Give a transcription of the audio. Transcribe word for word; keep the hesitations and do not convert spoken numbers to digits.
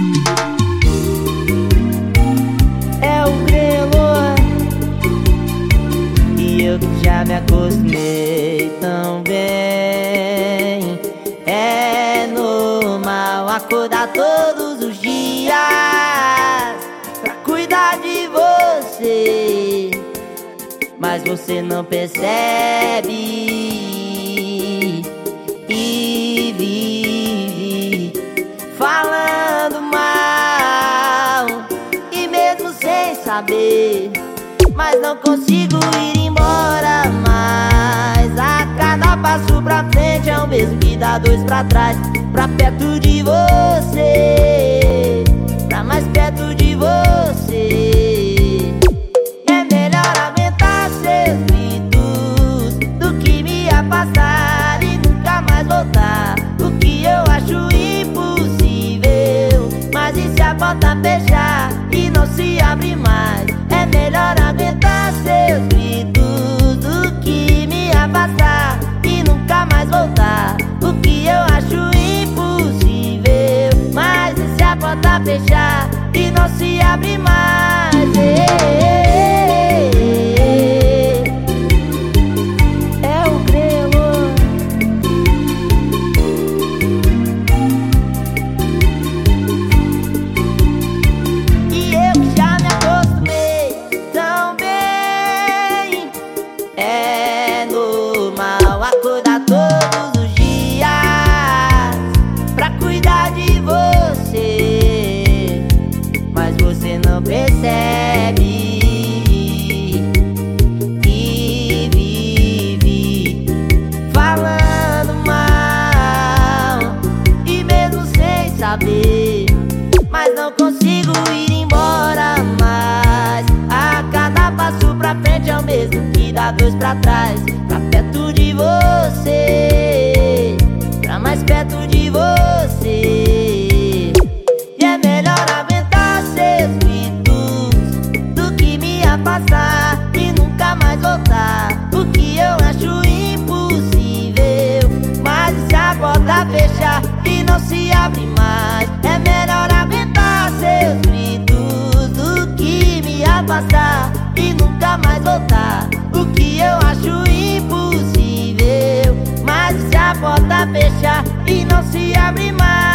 É o grelo, e eu que já me acostumei tão bem. É normal acordar todos os dias pra cuidar de você, mas você não percebe e vive falando mal, e mesmo sem saber, mas não consigo ir embora mais. A cada passo pra frente é o mesmo que dá dois pra trás. Pra perto de você, pra mais perto de você. É melhor aguentar seus gritos do que me afastar e nunca mais voltar. O que eu acho impossível, mas e se a porta fechar e não se abre mais? É melhor aguentar seus gritos do que me afastar e nunca mais voltar. O que eu acho impossível, mas e se a porta fechar e não se abre mais? É o grelo, e eu que já me acostumei tão bem. É normal acordar todos os dias pra cuidar de você, mas você não percebe e vive falando mal, e mesmo sem saber, mas não consigo ir embora mais. A cada passo pra frente é o mesmo que dá dois pra trás. Pra perto de você, pra mais perto de você. E é melhor aguentar seus gritos do que me afastar e nunca mais voltar. O que eu acho impossível, mas e se a porta fechar e não se abre mais? É melhor aguentar seus gritos do que me afastar e nunca mais voltar. O que eu acho impossível, mas e se a porta fechar e não se abre mais?